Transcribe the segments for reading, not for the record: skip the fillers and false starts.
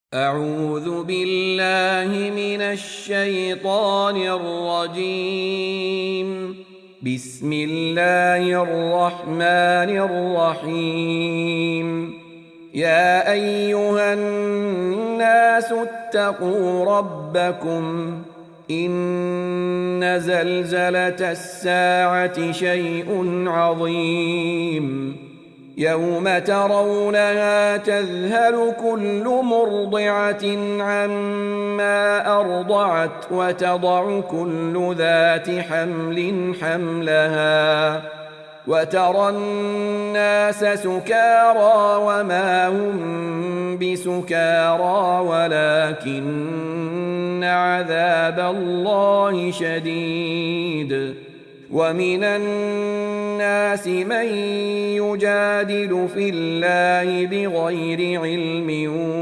أعوذ بالله من الشيطان الرجيم. بسم الله الرحمن الرحيم. يا أيها الناس اتقوا ربكم إن زلزلة الساعة شيء عظيم يوم ترونها تذهل كل مرضعة عما أرضعت وتضع كل ذات حمل حملها وترى الناس سكارى وما هم بسكارى ولكن عذاب الله شديد. ومن الناس من يجادل في الله بغير علم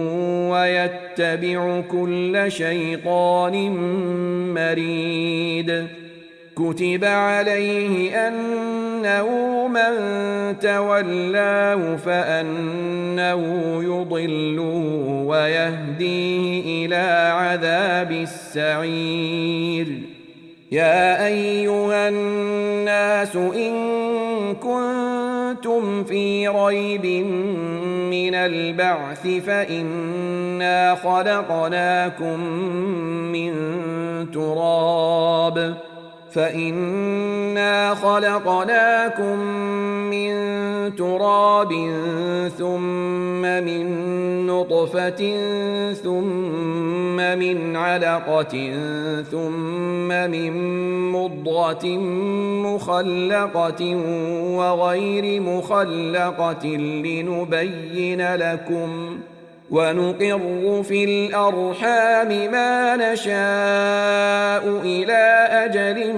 ويتبع كل شيطان مريد. كتب عليه أنه من تولاه فأنه يضله ويهديه إلى عذاب السعير. يا أيها الناس إن كنتم في ريب من البعث فإنا خلقناكم من تراب ثم من نطفة ثم من علقة ثم من مضغة مخلقة وغير مخلقة لنبين لكم ونقر في الأرحام ما نشاء إلى أجل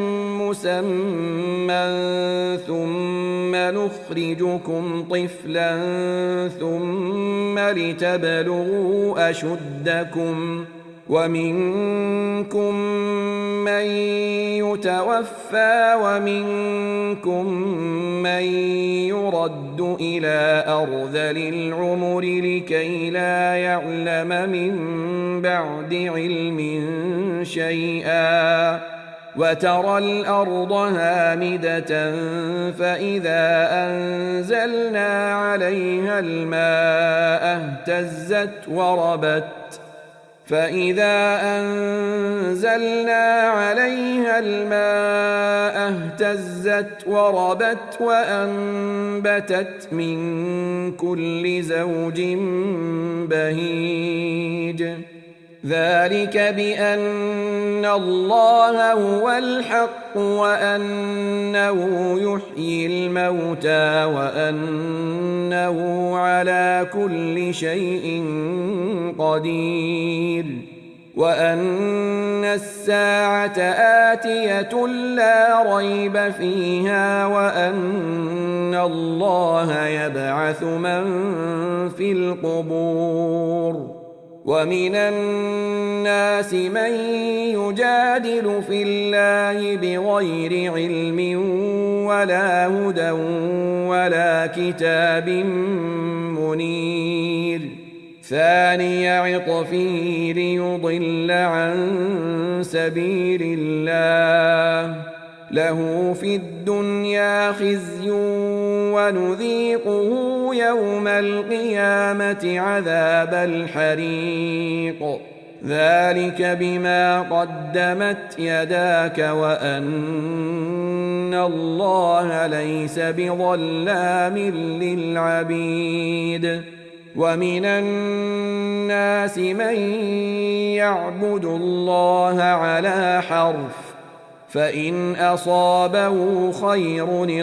مسمى ثم نخرجكم طفلا ثم لتبلغوا أشدكم ومنكم من يتوفى ومنكم من يرد إلى أرذل العمر لكي لا يعلم من بعد علم شيئا. وترى الأرض هامدة فإذا أنزلنا عليها الماء اهتزت وربت وأنبتت من كل زوج بهيج. ذلك بأن الله هو الحق وأنه يحيي الموتى وأنه على كل شيء قدير وأن الساعة آتية لا ريب فيها وأن الله يبعث من في القبور. ومن الناس من يجادل في الله بغير علم ولا هدى ولا كتاب منير. ثاني عطفه ليضل عن سبيل الله له في الدنيا خزي ونذيقه يوم القيامة عذاب الحريق. ذلك بما قدمت يداك وأن الله ليس بظلام للعبيد. ومن الناس من يعبد الله على حرف فإن أصابه خير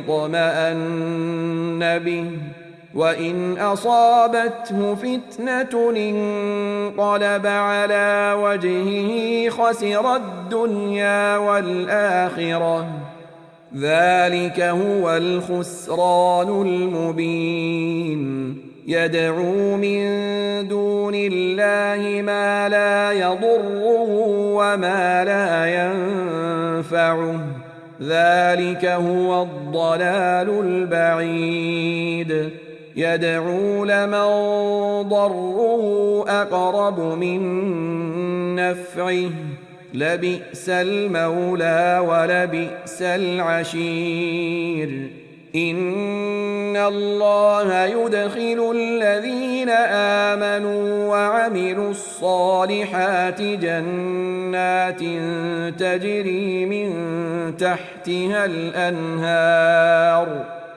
اطمأن به وإن أصابته فتنة انقلب على وجهه خسر الدنيا والآخرة. ذلك هو الخسران المبين. يدعو من دون الله ما لا يضره وما لا ينفعه ذلك هو الضلال البعيد. يدعو لمن ضره أقرب من نفعه لبئس المولى ولبئس العشير إن الله يدخل الذين آمنوا وعملوا الصالحات جنات تجري من تحتها الأنهار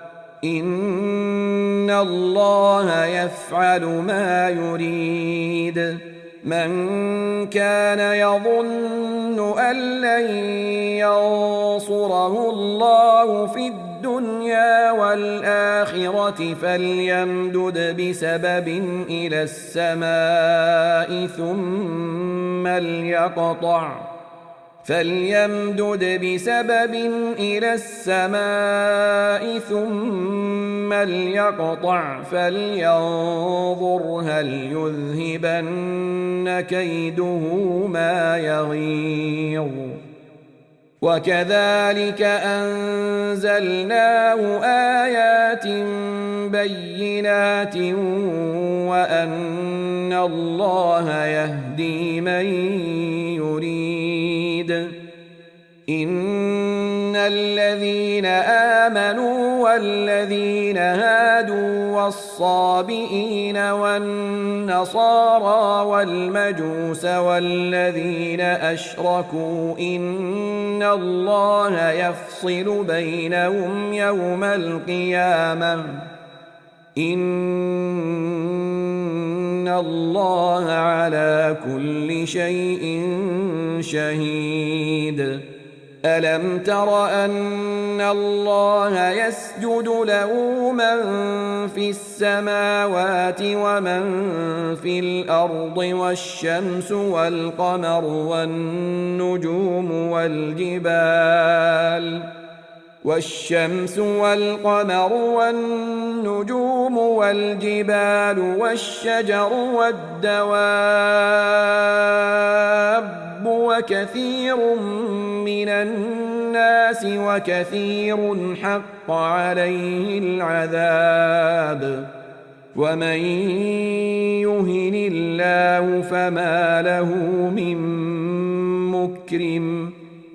إن الله يفعل ما يريد من كان يظن أن لن ينصره الله في الدنيا والآخرة فليمدد بسبب إلى السماء ثم ليقطع فلينظر هل يذهبن كيده ما يغيظ وكذلك أنزلناه آيات بينات وأن الله يهدي من يريد إن الذين آمنوا والذين هادوا والصابئين والنصارى والمجوس والذين أشركوا إن الله يفصل بينهم يوم القيامة إن الله على كل شيء شهيد ألم تر أن الله يسجد له من في السماوات ومن في الأرض والشمس والقمر والنجوم والجبال والشجر والدواب وكثير من الناس وكثير حق عليه العذاب ومن يهن الله فما له من مكرم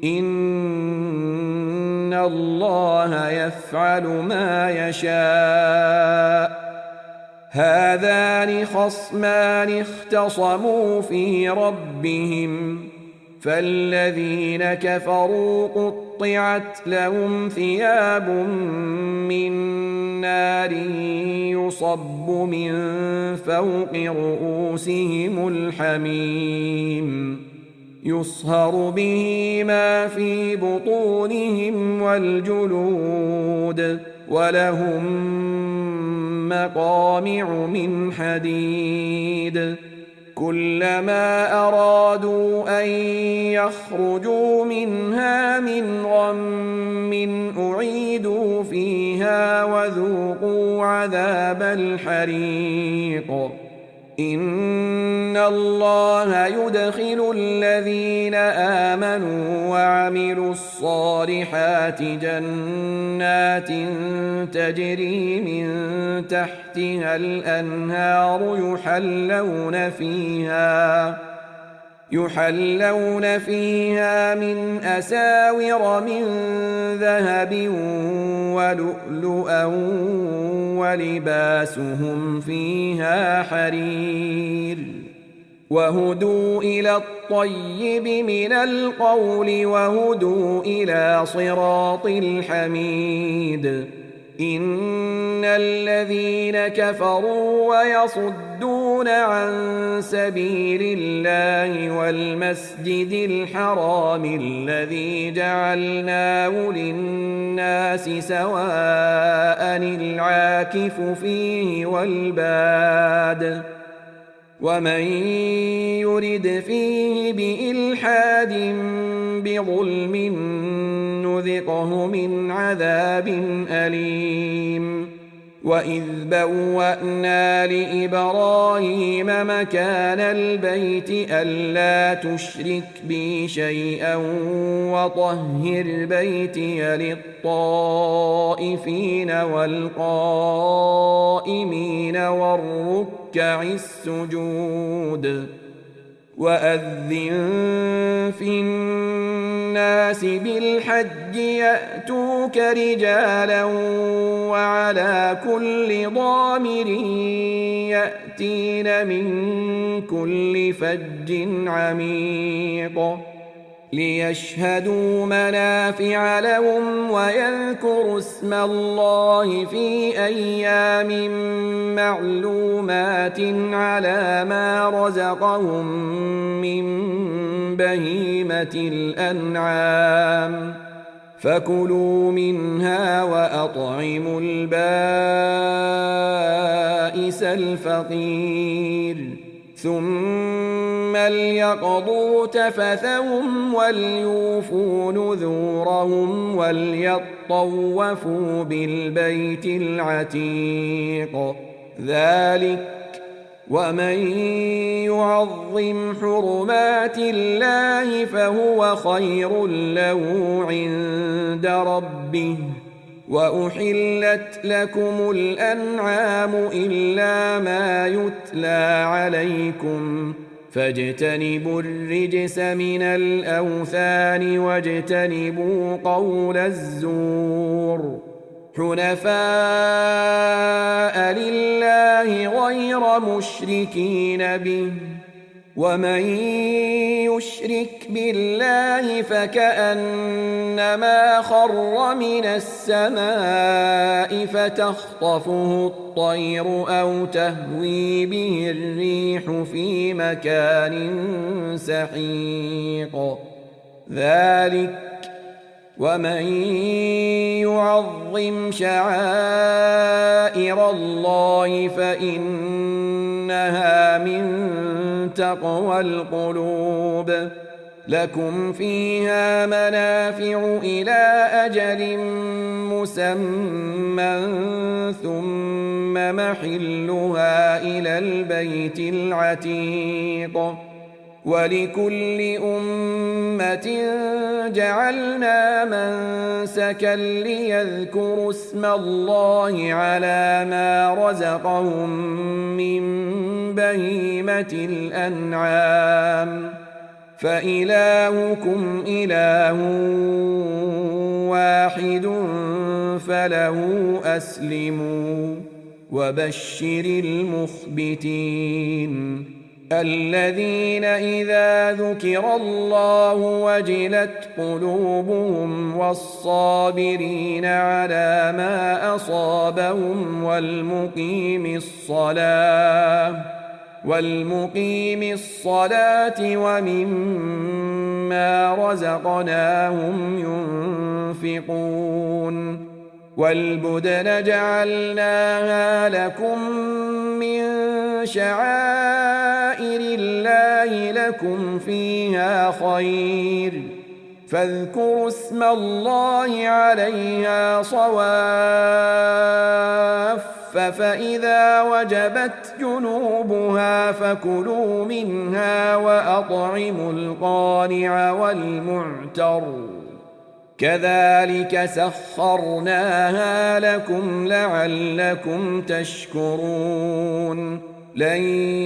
إن الله يفعل ما يشاء هذان خصمان اختصموا في ربهم فالذين كفروا قطعت لهم ثياب من نار يصب من فوق رؤوسهم الحميم يصهر به ما في بطونهم والجلود ولهم مقامع من حديد كلما أرادوا أن يخرجوا منها من غم أعيدوا فيها وذوقوا عذاب الحريق إن الله يدخل الذين آمنوا وعملوا الصالحات جنات تجري من تحتها الأنهار يحلون فيها من أساور من ذهب ولؤلؤا ولباسهم فيها حرير وهدوا إلى الطيب من القول وهدوا إلى صراط الحميد إن الذين كفروا ويصدون عن سبيل الله والمسجد الحرام الذي جعلناه للناس سواء العاكف فيه والباد ومن يرد فيه بإلحاد بظلم نذقه من عذاب أليم وإذ بوأنا لإبراهيم مكان البيت ألا تشرك بي شيئا وطهر بيتي للطائفين والقائمين والركع السجود وأذن في الناس بالحج يأتوك رجالا وعلى كل ضامر يأتين من كل فج عميق ليشهدوا منافع لهم ويذكروا اسم الله في أيام معلومات على ما رزقهم من بهيمة الأنعام فكلوا منها وأطعموا البائس الفقير ثم ليقضوا تفثهم وليوفوا نذورهم وليطوفوا بالبيت العتيق ذلك ومن يعظم حرمات الله فهو خير له عند ربه وأحلت لكم الأنعام إلا ما يتلى عليكم فاجتنبوا الرجس من الأوثان واجتنبوا قول الزور حنفاء لله غير مشركين به ومن يشرك بالله فكأنما خر من السماء فتخطفه الطير أو تهوي به الريح في مكان سحيق ذلك ومن يعظم شعائر الله فإنها من تقوى القلوب لكم فيها منافع إلى أجل مسمى ثم محلها إلى البيت العتيق ولكل أمة جعلنا منسكا ليذكروا اسم الله على ما رزقهم من بهيمة الأنعام فإلهكم إله واحد فله أسلموا وبشر المخبتين الذين إذا ذكر الله وجلت قلوبهم والصابرين على ما أصابهم والمقيم الصلاة ومما رزقناهم ينفقون والبدن جعلناها لكم من شعائر الله لكم فيها خير فاذكروا اسم الله عليها صواف فإذا وجبت جنوبها فكلوا منها وأطعموا القانع والمعتر كذلك سخرناها لكم لعلكم تشكرون لن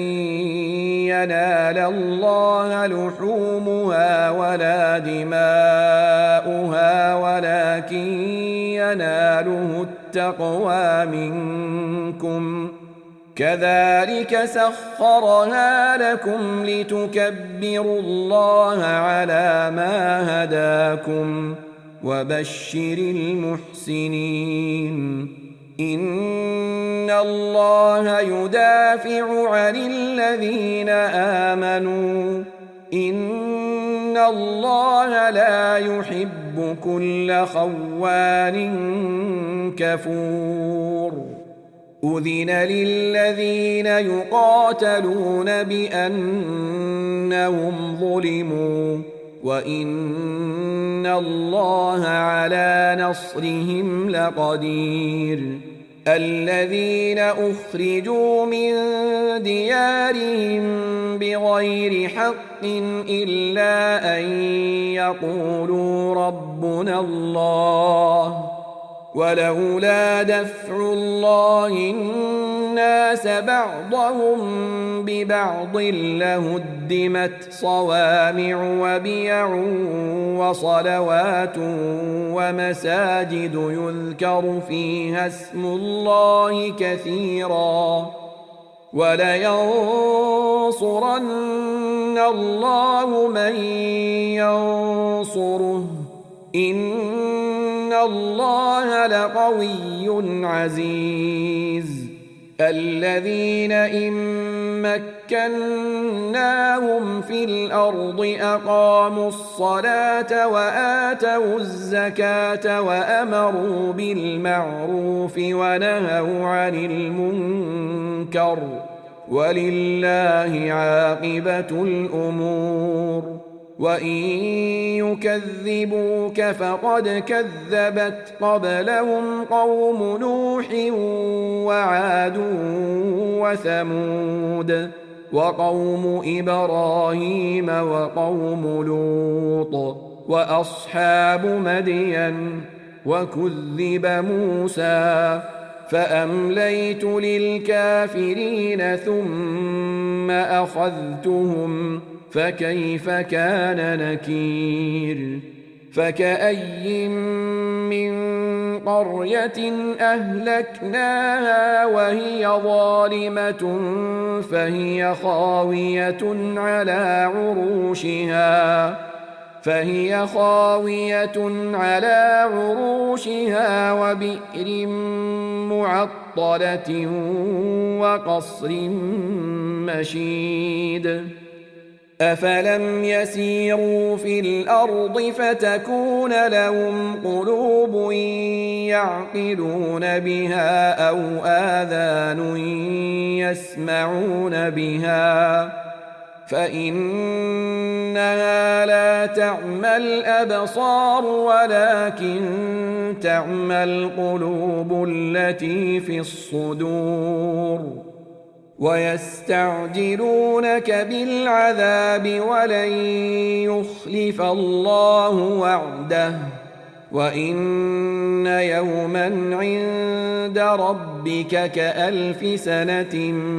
ينال الله لحومها ولا دماؤها ولكن يناله التقوى منكم كذلك سخرها لكم لتكبروا الله على ما هداكم وبشر المحسنين إن الله يدافع عن الذين آمنوا إن الله لا يحب كل خوان كفور أذن للذين يقاتلون بأنهم ظلموا وإن الله على نصرهم لقدير الذين أخرجوا من ديارهم بغير حق إلا أن يقولوا ربنا الله ولولا دفع الله الناس بعضهم ببعض لهدمت صوامع وبيع وصلوات ومساجد يذكر فيها اسم الله كثيرا ولينصرن الله من ينصره إن الله لقوي عزيز الذين إن مكناهم في الأرض أقاموا الصلاة وآتوا الزكاة وأمروا بالمعروف ونهوا عن المنكر ولله عاقبة الأمور وإن يكذبوك فقد كذبت قبلهم قوم نوح وعاد وثمود وقوم إبراهيم وقوم لوط وأصحاب مدين وكذب موسى فأمليت للكافرين ثم أخذتهم فكيف كان نكير فكأي من قرية أهلكناها وهي ظالمة فهي خاوية على عروشها وبئر معطلة وقصر مشيد أفلم يسيروا في الأرض فتكون لهم قلوب يعقلون بها أو آذان يسمعون بها فإنها لا تعمى الأبصار ولكن تعمى القلوب التي في الصدور ويستعجلونك بالعذاب ولن يخلف الله وعده وإن يوما عند ربك كألف سنة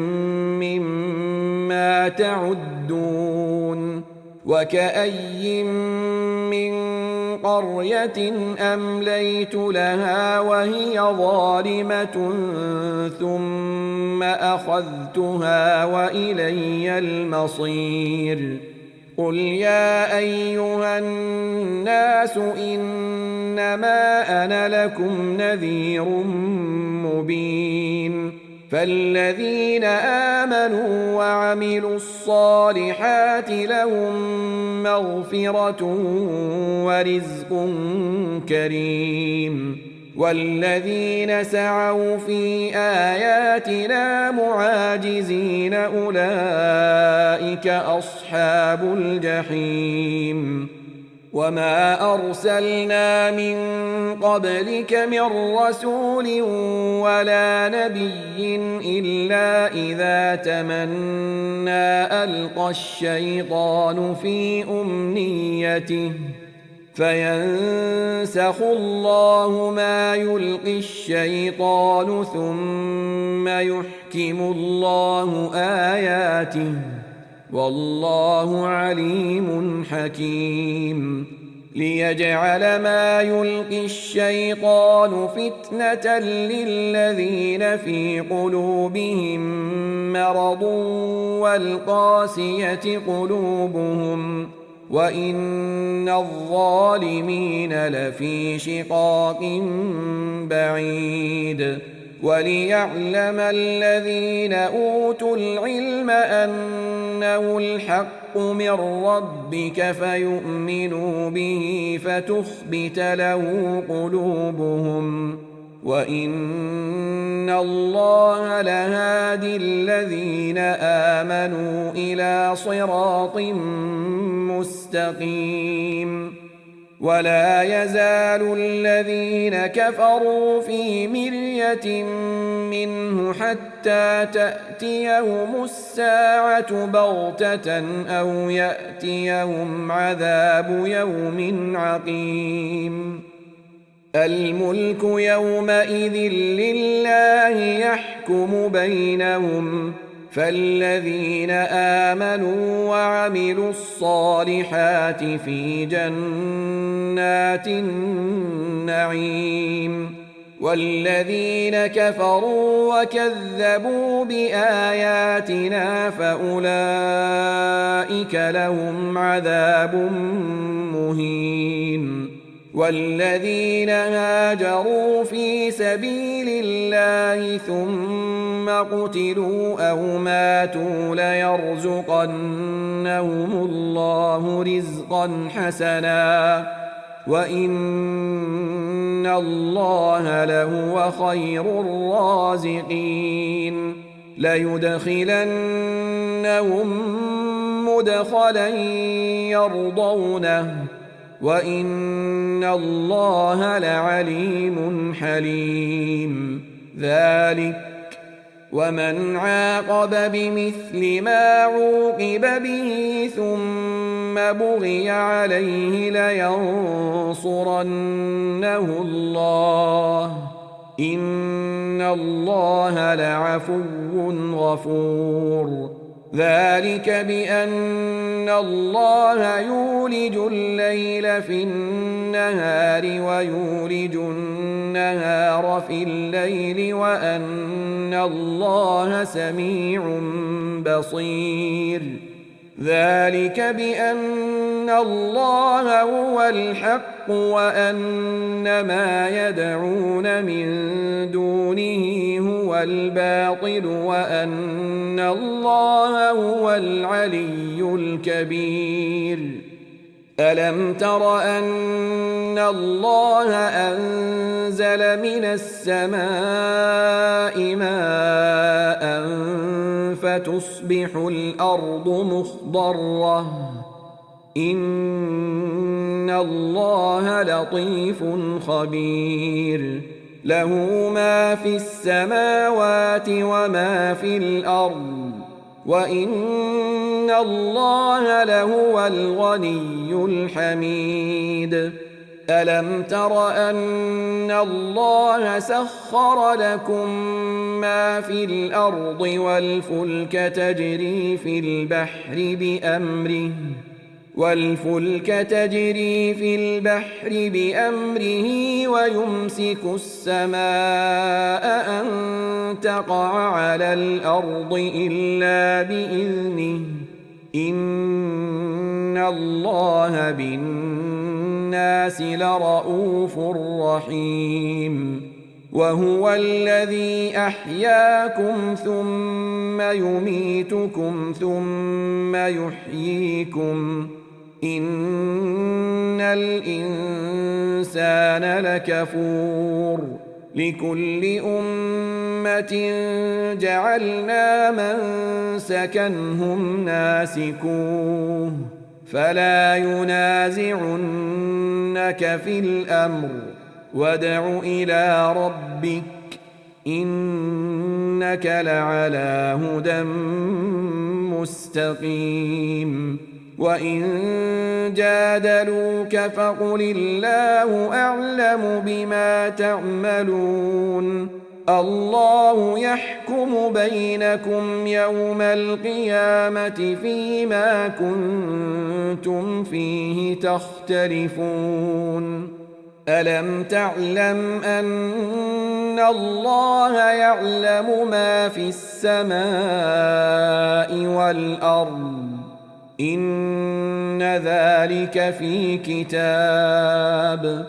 مما تعدون وكأي من قرية أمليت لها وهي ظالمة ثم أخذتها وإلي المصير قل يا أيها الناس إنما أنا لكم نذير مبين فالذين آمنوا وعملوا الصالحات لهم مغفرة ورزق كريم والذين سعوا في آياتنا معاجزين أولئك أصحاب الجحيم وما أرسلنا من قبلك من رسول ولا نبي إلا إذا تمنى ألقى الشيطان في أمنيته فينسخ الله ما يلقي الشيطان ثم يحكم الله آياته والله عليم حكيم ليجعل ما يلقي الشيطان فتنة للذين في قلوبهم مرض والقاسية قلوبهم وإن الظالمين لفي شقاق بعيد وليعلم الذين أوتوا العلم أنه الحق من ربك فيؤمنوا به فتخبت له قلوبهم وإن الله لهادي الذين آمنوا إلى صراط مستقيم ولا يزال الذين كفروا في مرية منه حتى تأتيهم الساعة بغتة أو يأتيهم عذاب يوم عقيم. الملك يومئذ لله يحكم بينهم، فالذين آمنوا وعملوا الصالحات في جنات النعيم، والذين كفروا وكذبوا بآياتنا فأولئك لهم عذاب مهين. والذين هاجروا في سبيل الله ثم قتلوا أو ماتوا ليرزقنهم الله رزقا حسنا وإن الله لهو خير الرازقين. ليدخلنهم مدخلا يرضونه وإن الله لعليم حليم. ذلك ومن عاقب بمثل ما عوقب به ثم بغي عليه لينصرنه الله إن الله لعفو غفور. ذلك بأن الله يولج الليل في النهار ويولج النهار في الليل وأن الله سميع بصير. ذلك بأن الله هو الحق وأن ما يدعون من دونه هو الباطل وأن الله هو العلي الكبير. ألم تر أن الله أنزل من السماء ماء فتصبح الأرض مخضرة إن الله لطيف خبير. له ما في السماوات وما في الأرض وإن الله لهو الغني الحميد. ألم تر أن الله سخر لكم ما في الأرض والفلك تجري في البحر بأمره ويمسك السماء أن تقع على الأرض إلا بإذنه إن الله بالناس لرؤوف رحيم. وهو الذي أحياكم ثم يميتكم ثم يحييكم إن الإنسان لكفور. لكل أمة جعلنا منسكنهم ناسكوه فلا ينازعنك في الأمر وادع إلى ربك إنك لعلى هدى مستقيم. وإن جادلوك فقل الله أعلم بما تعملون الله يحكم بينكم يوم القيامة فيما كنتم فيه تختلفون. ألم تعلم أن الله يعلم ما في السماء والأرض إن ذلك في كتاب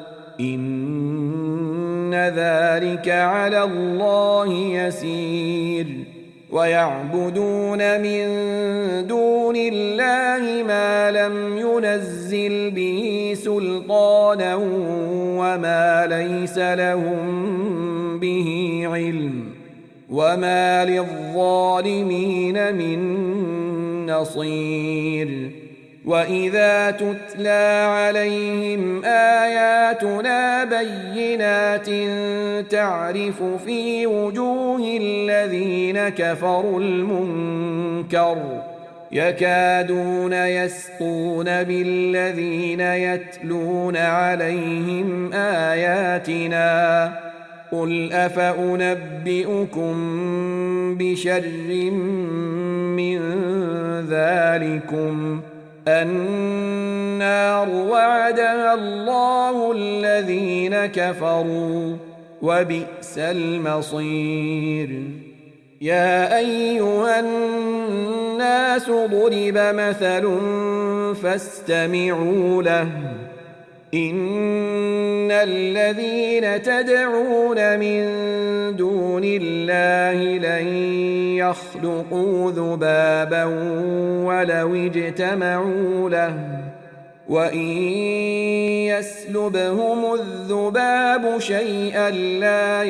إن ذلك على الله يسير. ويعبدون من دون الله ما لم ينزل به سلطانا وما ليس لهم به علم وما للظالمين من نصير. وإذا تتلى عليهم آياتنا بينات تعرف في وجوه الذين كفروا المنكر يكادون يسطون بالذين يتلون عليهم آياتنا قل أفأنبئكم بشر من ذلكم النار وعدها الله الذين كفروا وبئس المصير يا أيها الناس ضرب مثل فاستمعوا له إن الذين تدعون من دون الله لن يخلقوا ذبابا ولو اجتمعوا له وإن يسلبهم الذباب شيئا لا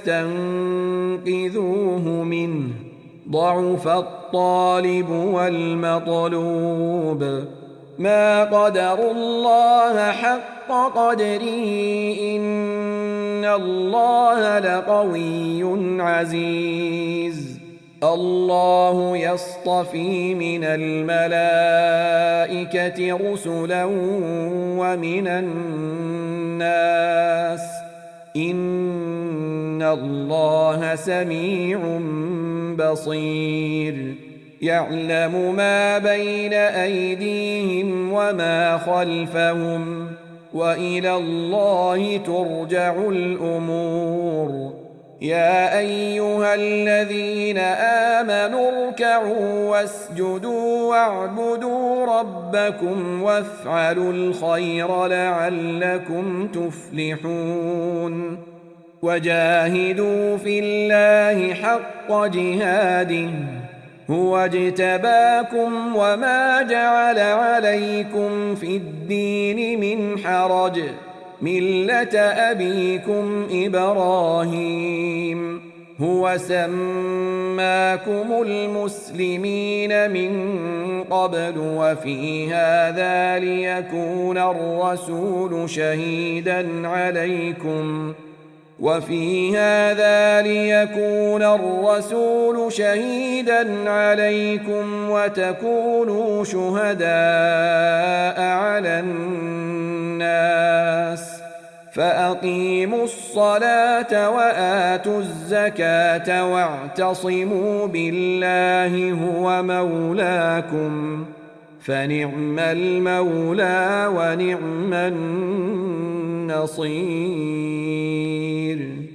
يستنقذوه منه ضعف الطالب والمطلوب ما قدروا الله حق قدره إن الله لقوي عزيز الله يصطفي من الملائكة رسلا ومن الناس إن الله سميع بصير يعلم ما بين أيديهم وما خلفهم وإلى الله ترجع الأمور يا أيها الذين آمنوا اركعوا واسجدوا واعبدوا ربكم وافعلوا الخير لعلكم تفلحون وجاهدوا في الله حق جهاده هو اجتباكم وما جعل عليكم في الدين من حرج ملة أبيكم إبراهيم هو سماكم المسلمين من قبل وفي هذا ليكون الرسول شهيدا عليكم وتكونوا شهداء على الناس فأقيموا الصلاة وآتوا الزكاة واعتصموا بالله هو مولاكم فنعم المولى ونعم النصير